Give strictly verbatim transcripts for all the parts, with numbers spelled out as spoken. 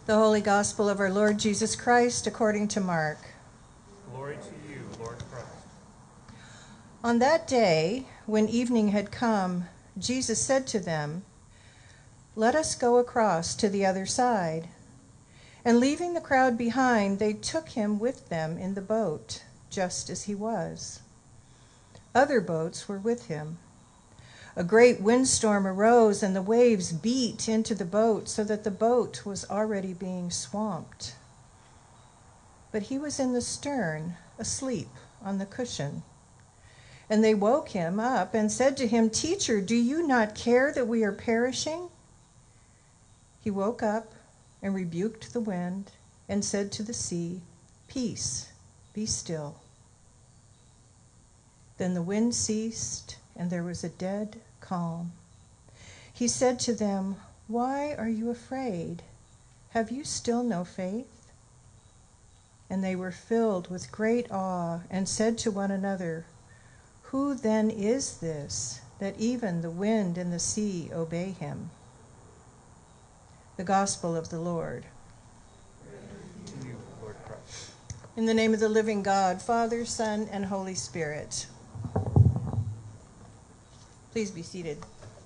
The Holy Gospel of our Lord Jesus Christ according to Mark. Glory to you, Lord Christ. On that day, when evening had come, Jesus said to them, "Let us go across to the other side." And leaving the crowd behind, they took him with them in the boat, just as he was. Other boats were with him. A great windstorm arose, and the waves beat into the boat so that the boat was already being swamped. But he was in the stern, asleep on the cushion. And they woke him up and said to him, "Teacher, do you not care that we are perishing?" He woke up and rebuked the wind and said to the sea, "Peace, be still." Then the wind ceased, and there was a dead calm. He said to them, "Why are you afraid? Have you still no faith?" And they were filled with great awe and said to one another, "Who then is this, that even the wind and the sea obey him?" The Gospel of the Lord. Praise to you, Lord Christ. In the name of the living God, Father, Son, and Holy Spirit. Please be seated.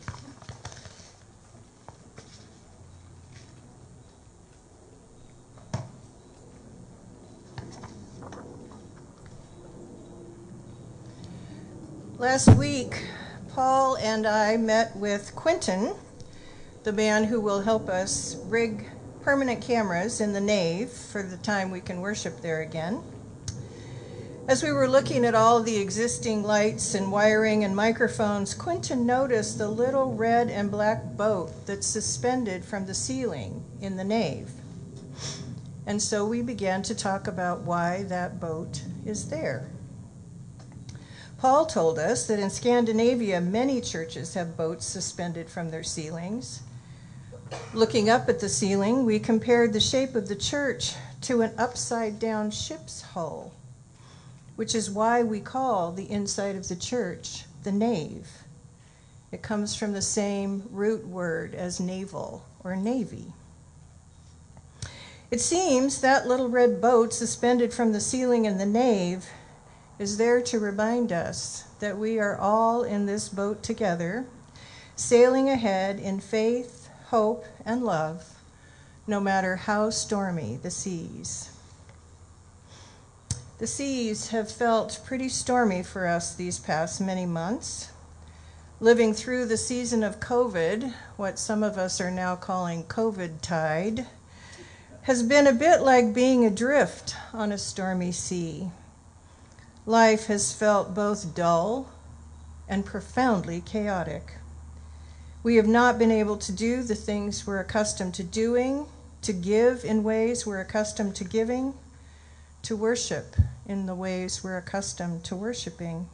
Last week, Paul and I met with Quentin, the man who will help us rig permanent cameras in the nave for the time we can worship there again. As we were looking at all the existing lights and wiring and microphones, Quentin noticed the little red and black boat that's suspended from the ceiling in the nave. And so we began to talk about why that boat is there. Paul told us that in Scandinavia, many churches have boats suspended from their ceilings. Looking up at the ceiling, we compared the shape of the church to an upside-down ship's hull, which is why we call the inside of the church the nave. It comes from the same root word as naval or navy. It seems that little red boat suspended from the ceiling in the nave is there to remind us that we are all in this boat together, sailing ahead in faith, hope, and love, no matter how stormy the seas. The seas have felt pretty stormy for us these past many months. Living through the season of COVID, what some of us are now calling COVID tide, has been a bit like being adrift on a stormy sea. Life has felt both dull and profoundly chaotic. We have not been able to do the things we're accustomed to doing, to give in ways we're accustomed to giving, to worship in the ways we're accustomed to worshiping.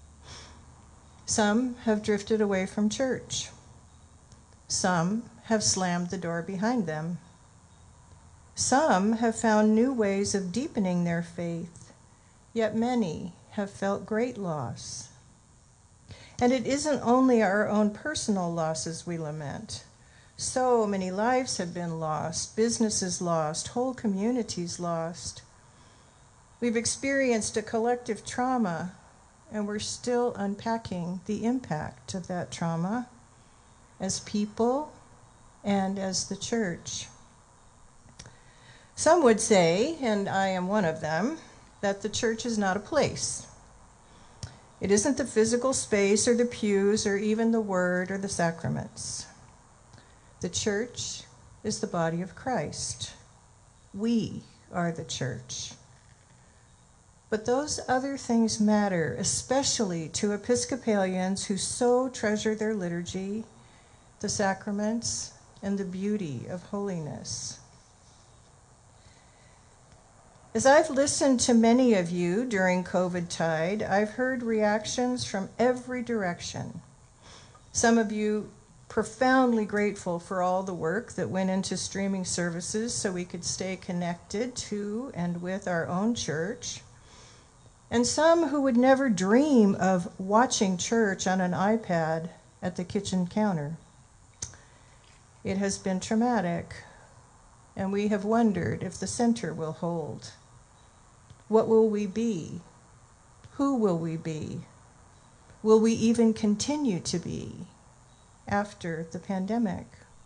Some have drifted away from church. Some have slammed the door behind them. Some have found new ways of deepening their faith, yet many have felt great loss. And it isn't only our own personal losses we lament. So many lives have been lost, businesses lost, whole communities lost. We've experienced a collective trauma, and we're still unpacking the impact of that trauma as people and as the church. Some would say, and I am one of them, that the church is not a place. It isn't the physical space or the pews or even the word or the sacraments. The church is the body of Christ. We are the church. But those other things matter, especially to Episcopalians who so treasure their liturgy, the sacraments, and the beauty of holiness. As I've listened to many of you during COVID tide, I've heard reactions from every direction. Some of you profoundly grateful for all the work that went into streaming services so we could stay connected to and with our own church. And some who would never dream of watching church on an iPad at the kitchen counter. It has been traumatic, and we have wondered if the center will hold. What will we be? Who will we be? Will we even continue to be after the pandemic?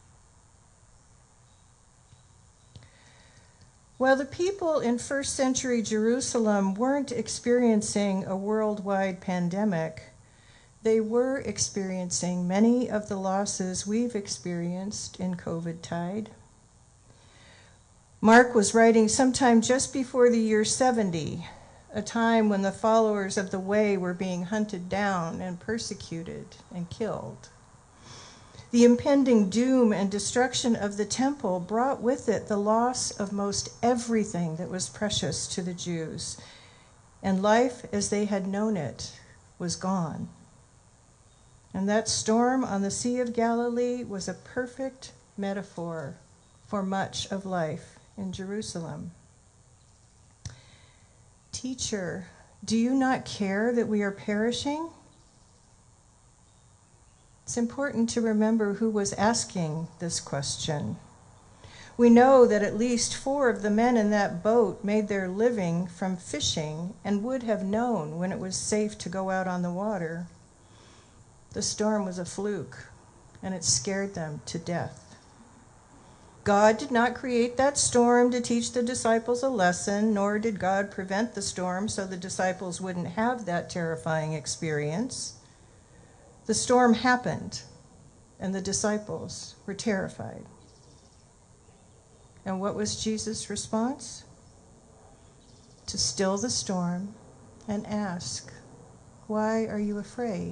While the people in first century Jerusalem weren't experiencing a worldwide pandemic, they were experiencing many of the losses we've experienced in COVID tide. Mark was writing sometime just before the year seventy, a time when the followers of the way were being hunted down and persecuted and killed. The impending doom and destruction of the temple brought with it the loss of most everything that was precious to the Jews, and life as they had known it was gone. And that storm on the Sea of Galilee was a perfect metaphor for much of life in Jerusalem. Teacher, do you not care that we are perishing? It's important to remember who was asking this question. We know that at least four of the men in that boat made their living from fishing and would have known when it was safe to go out on the water. The storm was a fluke, and it scared them to death. God did not create that storm to teach the disciples a lesson, nor did God prevent the storm so the disciples wouldn't have that terrifying experience. The storm happened, and the disciples were terrified. And what was Jesus' response? To still the storm and ask, "Why are you afraid?"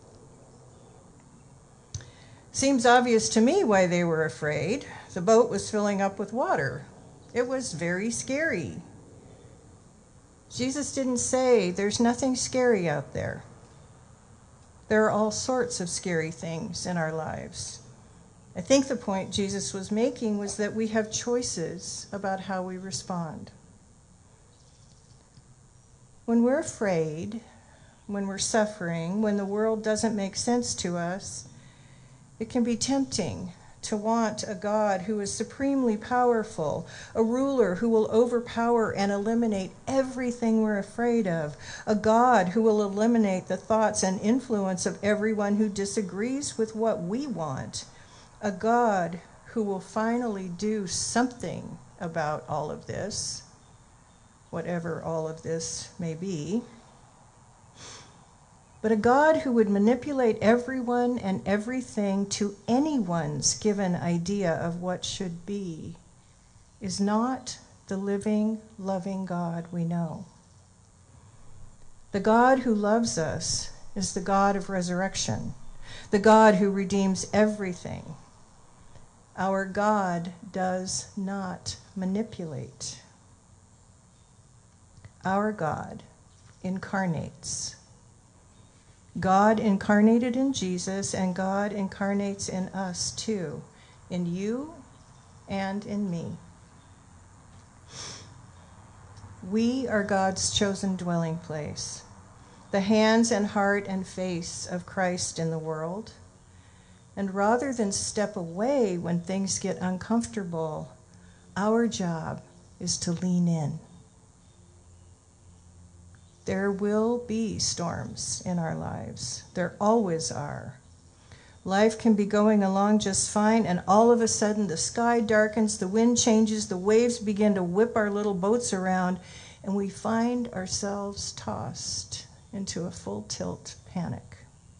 Seems obvious to me why they were afraid. The boat was filling up with water. It was very scary. Jesus didn't say, "There's nothing scary out there." There are all sorts of scary things in our lives. I think the point Jesus was making was that we have choices about how we respond. When we're afraid, when we're suffering, when the world doesn't make sense to us, it can be tempting to want a God who is supremely powerful, a ruler who will overpower and eliminate everything we're afraid of, a God who will eliminate the thoughts and influence of everyone who disagrees with what we want, a God who will finally do something about all of this, whatever all of this may be. But a God who would manipulate everyone and everything to anyone's given idea of what should be is not the living, loving God we know. The God who loves us is the God of resurrection, the God who redeems everything. Our God does not manipulate. Our God incarnates. God incarnated in Jesus, and God incarnates in us too, in you and in me. We are God's chosen dwelling place, the hands and heart and face of Christ in the world. And rather than step away when things get uncomfortable, our job is to lean in. There will be storms in our lives. There always are. Life can be going along just fine, and all of a sudden the sky darkens, the wind changes, the waves begin to whip our little boats around, and we find ourselves tossed into a full tilt panic.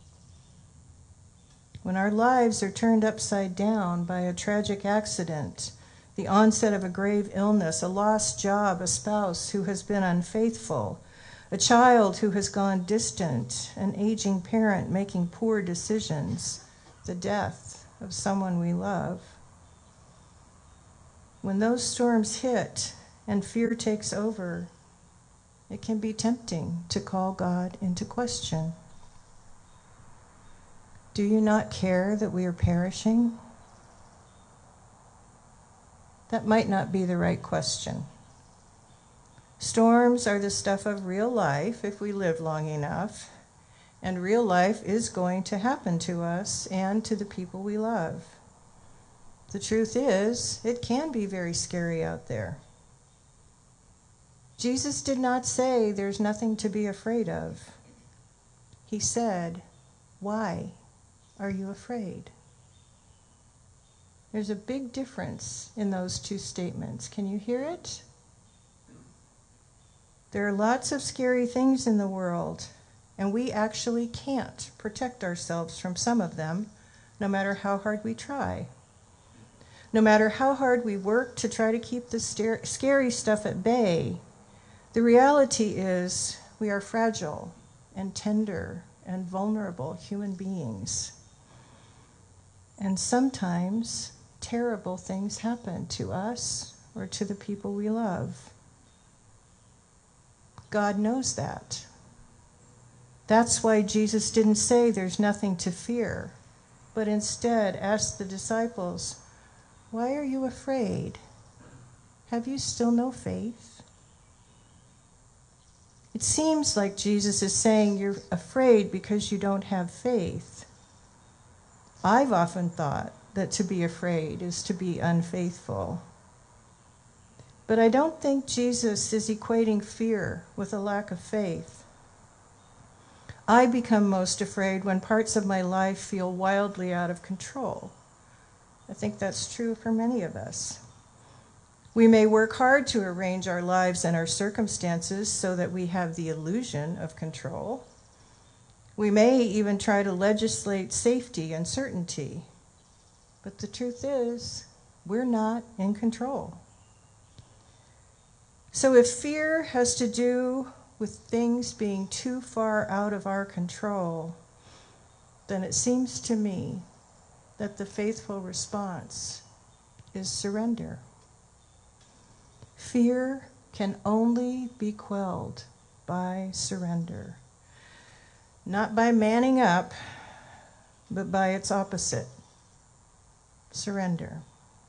When our lives are turned upside down by a tragic accident, the onset of a grave illness, a lost job, a spouse who has been unfaithful, a child who has gone distant, an aging parent making poor decisions, the death of someone we love. When those storms hit and fear takes over, it can be tempting to call God into question. Do you not care that we are perishing? That might not be the right question. Storms are the stuff of real life if we live long enough, and real life is going to happen to us and to the people we love. The truth is, it can be very scary out there. Jesus did not say there's nothing to be afraid of. He said, why are you afraid? There's a big difference in those two statements. Can you hear it? There are lots of scary things in the world, and we actually can't protect ourselves from some of them, no matter how hard we try. No matter how hard we work to try to keep the ster- scary stuff at bay, the reality is we are fragile and tender and vulnerable human beings. And sometimes terrible things happen to us or to the people we love. God knows that. That's why Jesus didn't say there's nothing to fear, but instead asked the disciples, why are you afraid? Have you still no faith? It seems like Jesus is saying you're afraid because you don't have faith. I've often thought that to be afraid is to be unfaithful. But I don't think Jesus is equating fear with a lack of faith. I become most afraid when parts of my life feel wildly out of control. I think that's true for many of us. We may work hard to arrange our lives and our circumstances so that we have the illusion of control. We may even try to legislate safety and certainty. But the truth is, we're not in control. So if fear has to do with things being too far out of our control, then it seems to me that the faithful response is surrender. Fear can only be quelled by surrender. Not by manning up, but by its opposite, surrender.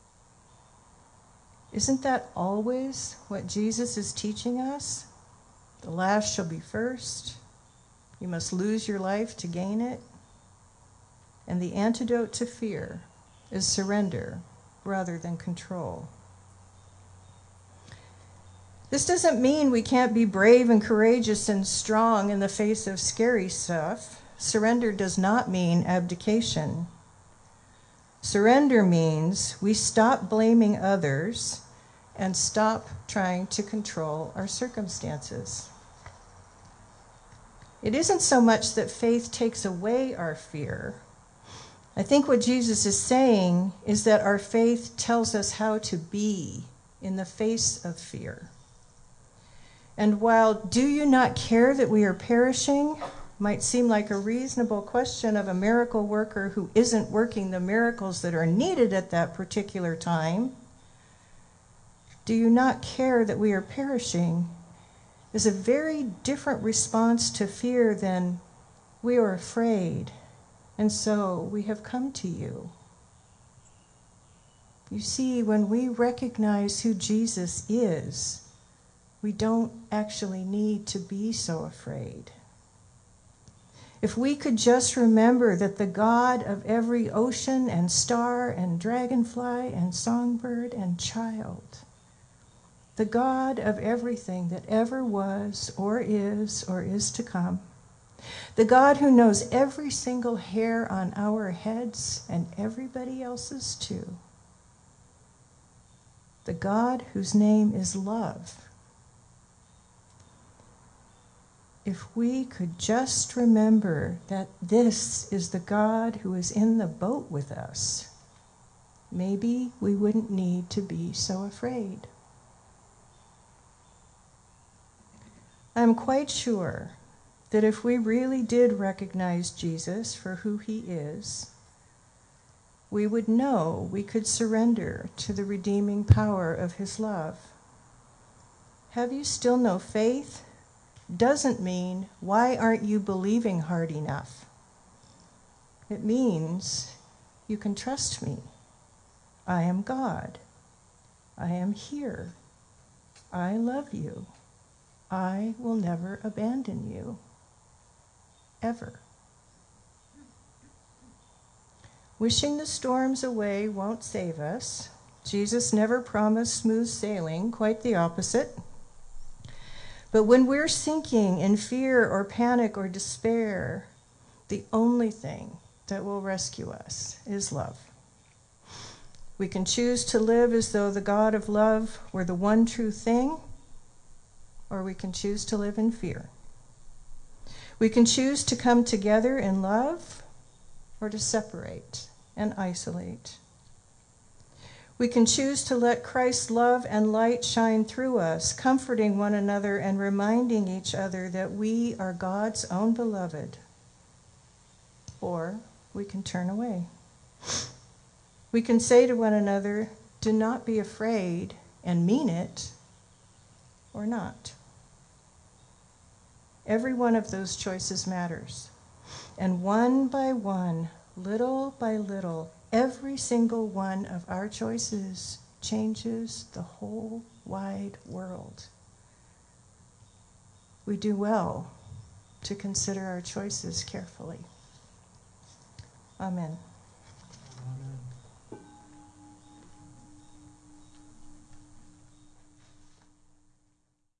Isn't that always what Jesus is teaching us? The last shall be first. You must lose your life to gain it. And the antidote to fear is surrender rather than control. This doesn't mean we can't be brave and courageous and strong in the face of scary stuff. Surrender does not mean abdication. Surrender means we stop blaming others and stop trying to control our circumstances. It isn't so much that faith takes away our fear. I think what Jesus is saying is that our faith tells us how to be in the face of fear. And while "do you not care that we are perishing" might seem like a reasonable question of a miracle worker who isn't working the miracles that are needed at that particular time, "do you not care that we are perishing" is a very different response to fear than "we are afraid, and so we have come to you." You see, when we recognize who Jesus is, we don't actually need to be so afraid. If we could just remember that the God of every ocean and star and dragonfly and songbird and child, the God of everything that ever was or is or is to come, the God who knows every single hair on our heads and everybody else's too, the God whose name is love, if we could just remember that this is the God who is in the boat with us, maybe we wouldn't need to be so afraid. I'm quite sure that if we really did recognize Jesus for who he is, we would know we could surrender to the redeeming power of his love. Have you still no faith? Doesn't mean, why aren't you believing hard enough? It means, you can trust me. I am God. I am here. I love you. I will never abandon you. Ever. Wishing the storms away won't save us. Jesus never promised smooth sailing, quite the opposite. But when we're sinking in fear or panic or despair, the only thing that will rescue us is love. We can choose to live as though the God of love were the one true thing, or we can choose to live in fear. We can choose to come together in love, or to separate and isolate. We can choose to let Christ's love and light shine through us, comforting one another and reminding each other that we are God's own beloved. Or we can turn away. We can say to one another, do not be afraid, and mean it, or not. Every one of those choices matters. And one by one, little by little, every single one of our choices changes the whole wide world. We do well to consider our choices carefully. Amen. Amen.